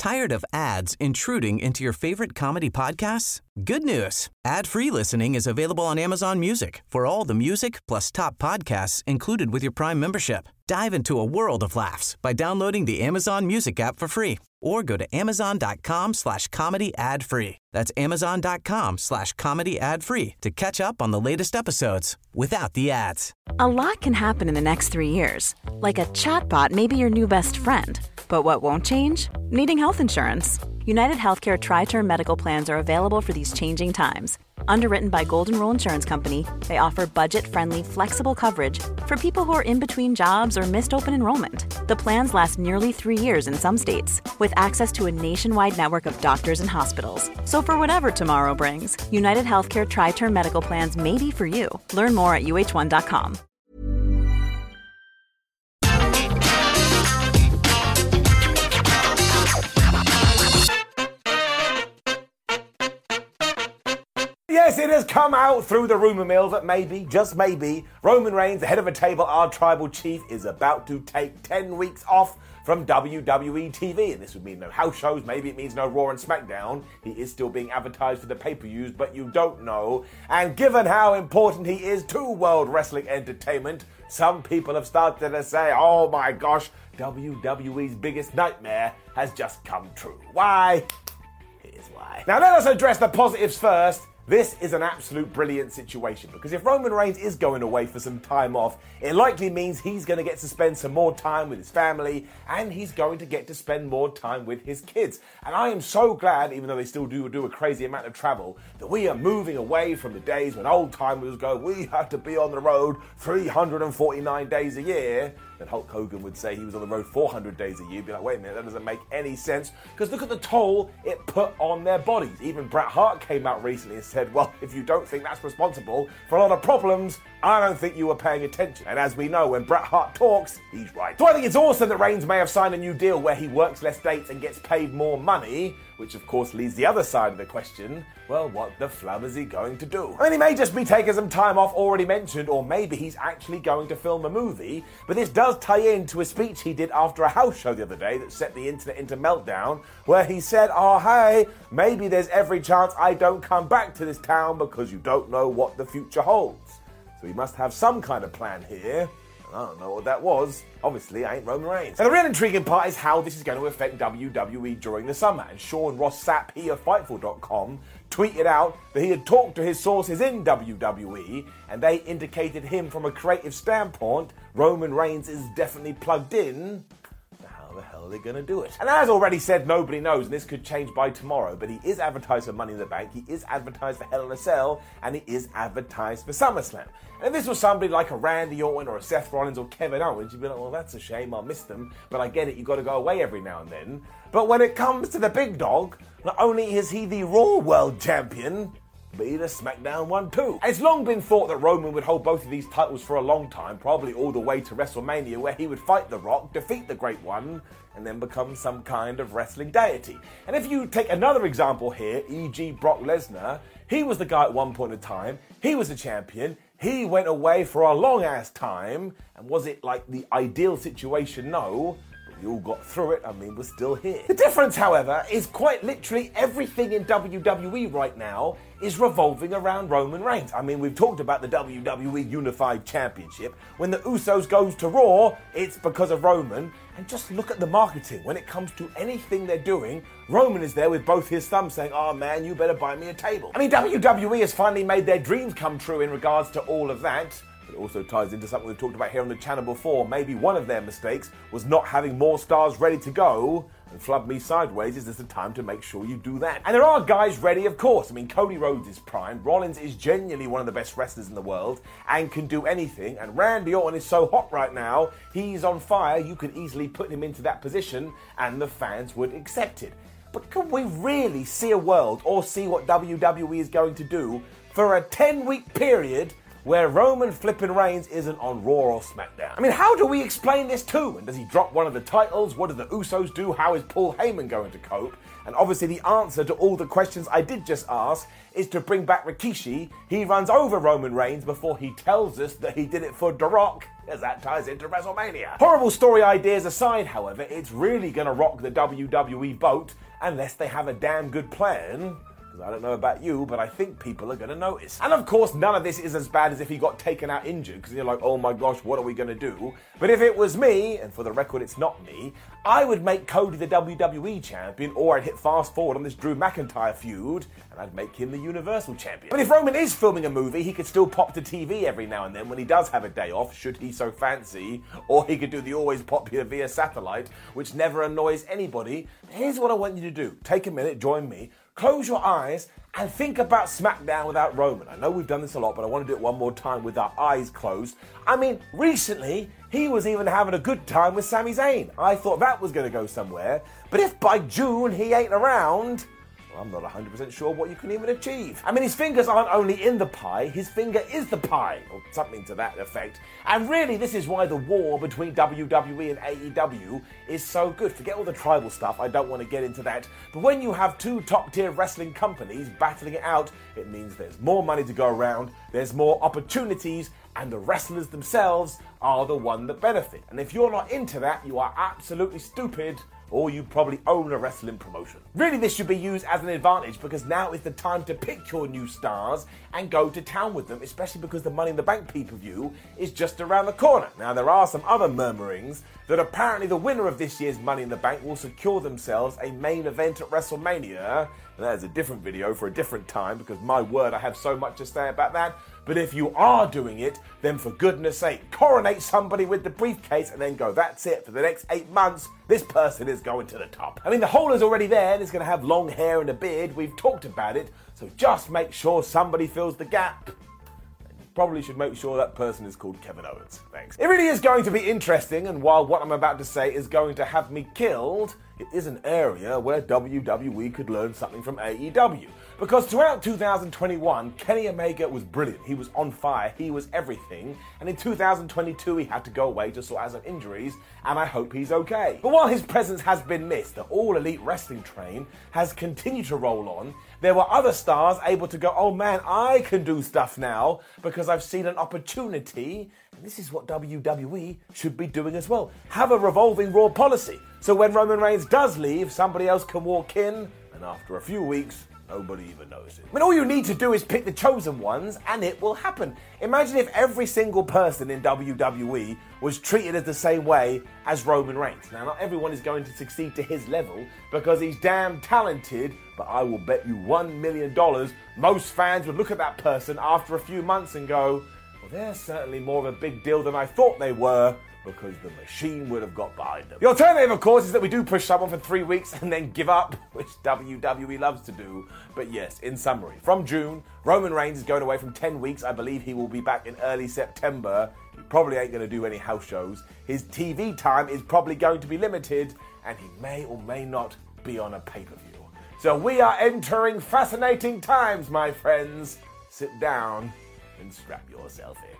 Tired of ads intruding into your favorite comedy podcasts? Good news. Ad-free listening is available on Amazon Music for all the music plus top podcasts included with your Prime membership. Dive into a world of laughs by downloading the Amazon Music app for free or go to amazon.com/comedy ad-free. That's amazon.com/comedy ad-free to catch up on the latest episodes without the ads. A lot can happen in the next 3 years. Like a chatbot may be your new best friend. But what won't change? Needing health insurance. United Healthcare Tri-Term Medical Plans are available for these changing times. Underwritten by Golden Rule Insurance Company, they offer budget-friendly, flexible coverage for people who are in between jobs or missed open enrollment. The plans last nearly 3 years in some states, with access to a nationwide network of doctors and hospitals. So for whatever tomorrow brings, United Healthcare Tri-Term Medical Plans may be for you. Learn more at uh1.com. Yes, it has come out through the rumour mill that maybe, just maybe, Roman Reigns, the head of a table, our tribal chief, is about to take 10 weeks off from WWE TV. And this would mean no house shows, maybe it means no Raw and SmackDown. He is still being advertised for the pay-per-views, but you don't know. And given how important he is to World Wrestling Entertainment, some people have started to say, oh my gosh, WWE's biggest nightmare has just come true. Why? Here's why. Now let us address the positives first. This is an absolute brilliant situation because if Roman Reigns is going away for some time off, it likely means he's going to get to spend some more time with his family and he's going to get to spend more time with his kids. And I am so glad, even though they still do a crazy amount of travel, that we are moving away from the days when old timers go, we have to be on the road 349 days a year. Then Hulk Hogan would say he was on the road 400 days a year. You'd be like, wait a minute, that doesn't make any sense. Because look at the toll it put on their bodies. Even Bret Hart came out recently and said, well, if you don't think that's responsible for a lot of problems, I don't think you were paying attention. And as we know, when Bret Hart talks, he's right. So I think it's awesome that Reigns may have signed a new deal where he works less dates and gets paid more money, which of course leads the other side of the question, well, what the flum is he going to do? I mean, he may just be taking some time off already mentioned, or maybe he's actually going to film a movie, but this does tie into a speech he did after a house show the other day that set the internet into meltdown, where he said, oh, hey, maybe there's every chance I don't come back to this town because you don't know what the future holds. So he must have some kind of plan here. I don't know what that was. Obviously, I ain't Roman Reigns. Now, the real intriguing part is how this is going to affect WWE during the summer. And Sean Ross Sapp, he of Fightful.com, tweeted out that he had talked to his sources in WWE, and they indicated him from a creative standpoint, Roman Reigns is definitely plugged in. How the hell are they going to do it? And as already said, nobody knows, and this could change by tomorrow, but he is advertised for Money in the Bank, he is advertised for Hell in a Cell, and he is advertised for SummerSlam. And if this was somebody like a Randy Orton or a Seth Rollins or Kevin Owens, you'd be like, well, that's a shame, I'll miss them, but I get it, you've got to go away every now and then. But when it comes to the big dog, not only is he the Raw World Champion, but he the SmackDown one too. And it's long been thought that Roman would hold both of these titles for a long time, probably all the way to WrestleMania, where he would fight The Rock, defeat the Great One, and then become some kind of wrestling deity. And if you take another example here, e.g. Brock Lesnar, he was the guy at one point in time, he was the champion, he went away for a long ass time, and was it like the ideal situation? No. We all got through it, I mean, we're still here. The difference, however, is quite literally everything in WWE right now is revolving around Roman Reigns. I mean, we've talked about the WWE Unified Championship. When the Usos goes to Raw, it's because of Roman. And just look at the marketing. When it comes to anything they're doing, Roman is there with both his thumbs saying, oh man, you better buy me a table. I mean, WWE has finally made their dreams come true in regards to all of that. It also ties into something we've talked about here on the channel before. Maybe one of their mistakes was not having more stars ready to go. And Flub Me Sideways is this the time to make sure you do that. And there are guys ready, of course. I mean, Cody Rhodes is primed. Rollins is genuinely one of the best wrestlers in the world and can do anything. And Randy Orton is so hot right now. He's on fire. You could easily put him into that position and the fans would accept it. But can we really see a world or see what WWE is going to do for a 10-week period where Roman flippin' Reigns isn't on Raw or SmackDown? I mean, how do we explain this too? And does he drop one of the titles? What do the Usos do? How is Paul Heyman going to cope? And obviously the answer to all the questions I did just ask is to bring back Rikishi. He runs over Roman Reigns before he tells us that he did it for The Rock, as that ties into WrestleMania. Horrible story ideas aside, however, it's really going to rock the WWE boat unless they have a damn good plan. I don't know about you, but I think people are going to notice. And of course, none of this is as bad as if he got taken out injured, because you're like, oh my gosh, what are we going to do? But if it was me, and for the record, it's not me, I would make Cody the WWE champion, or I'd hit fast forward on this Drew McIntyre feud, and I'd make him the Universal champion. But if Roman is filming a movie, he could still pop to TV every now and then when he does have a day off, should he so fancy, or he could do the always popular via satellite, which never annoys anybody. Here's what I want you to do. Take a minute, join me. Close your eyes and think about SmackDown without Roman. I know we've done this a lot, but I want to do it one more time with our eyes closed. I mean, recently, he was even having a good time with Sami Zayn. I thought that was going to go somewhere. But if by June he ain't around, well, I'm not 100% sure what you can even achieve. I mean, his fingers aren't only in the pie, his finger is the pie, or something to that effect. And really, this is why the war between WWE and AEW is so good. Forget all the tribal stuff, I don't want to get into that. But when you have two top-tier wrestling companies battling it out, it means there's more money to go around, there's more opportunities, and the wrestlers themselves are the one that benefit. And if you're not into that, you are absolutely stupid, or you probably own a wrestling promotion. Really, this should be used as an advantage, because now is the time to pick your new stars and go to town with them, especially because the Money in the Bank pay-per-view is just around the corner. Now, there are some other murmurings that apparently the winner of this year's Money in the Bank will secure themselves a main event at WrestleMania. And that is a different video for a different time, because my word, I have so much to say about that. But if you are doing it, then for goodness sake, coronate somebody with the briefcase and then go, that's it, for the next 8 months, this person is going to the top. I mean, the hole is already there and it's going to have long hair and a beard. We've talked about it, so just make sure somebody fills the gap. Probably should make sure that person is called Kevin Owens. Thanks. It really is going to be interesting, and while what I'm about to say is going to have me killed, it is an area where WWE could learn something from AEW. Because throughout 2021, Kenny Omega was brilliant. He was on fire. He was everything. And in 2022, he had to go away to sort out some injuries, and I hope he's okay. But while his presence has been missed, the All Elite Wrestling train has continued to roll on. There were other stars able to go, oh man, I can do stuff now because I've seen an opportunity. And this is what WWE should be doing as well. Have a revolving Raw policy. So when Roman Reigns does leave, somebody else can walk in, and after a few weeks, nobody even notices. I mean, all you need to do is pick the chosen ones, and it will happen. Imagine if every single person in WWE was treated as the same way as Roman Reigns. Now, not everyone is going to succeed to his level because he's damn talented, but I will bet you $1 million most fans would look at that person after a few months and go, well, they're certainly more of a big deal than I thought they were, because the machine would have got behind them. The alternative, of course, is that we do push someone for 3 weeks and then give up, which WWE loves to do. But yes, in summary, from June, Roman Reigns is going away from 10 weeks. I believe he will be back in early September. He probably ain't going to do any house shows. His TV time is probably going to be limited, and he may or may not be on a pay-per-view. So we are entering fascinating times, my friends. Sit down and strap yourself in.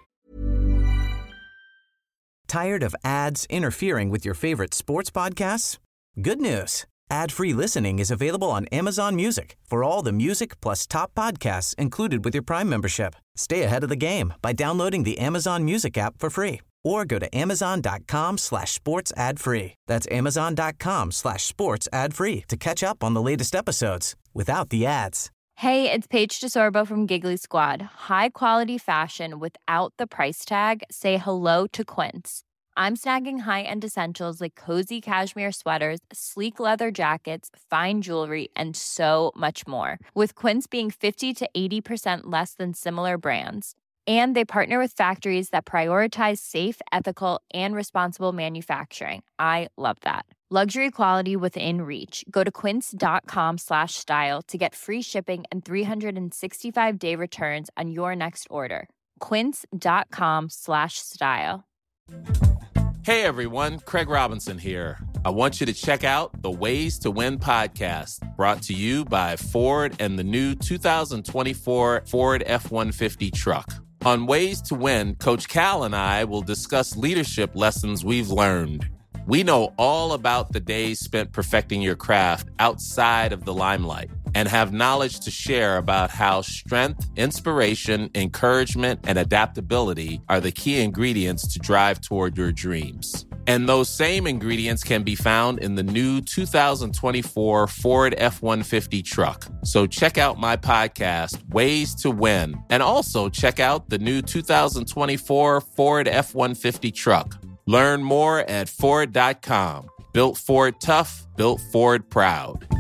Tired of ads interfering with your favorite sports podcasts? Good news. Ad-free listening is available on Amazon Music for all the music plus top podcasts included with your Prime membership. Stay ahead of the game by downloading the Amazon Music app for free or go to amazon.com/sports ad free. That's amazon.com/sports ad free to catch up on the latest episodes without the ads. Hey, it's Paige DeSorbo from Giggly Squad. High quality fashion without the price tag. Say hello to Quince. I'm snagging high-end essentials like cozy cashmere sweaters, sleek leather jackets, fine jewelry, and so much more. With Quince being 50 to 80% less than similar brands. And they partner with factories that prioritize safe, ethical, and responsible manufacturing. I love that. Luxury quality within reach. Go to quince.com/style to get free shipping and 365-day returns on your next order. Quince.com/style. Hey everyone, Craig Robinson here. I want you to check out the Ways to Win podcast, brought to you by Ford and the new 2024 Ford F-150 truck. On Ways to Win, Coach Cal and I will discuss leadership lessons we've learned. We know all about the days spent perfecting your craft outside of the limelight and have knowledge to share about how strength, inspiration, encouragement, and adaptability are the key ingredients to drive toward your dreams. And those same ingredients can be found in the new 2024 Ford F-150 truck. So check out my podcast, Ways to Win, and also check out the new 2024 Ford F-150 truck. Learn more at Ford.com. Built Ford tough, built Ford proud.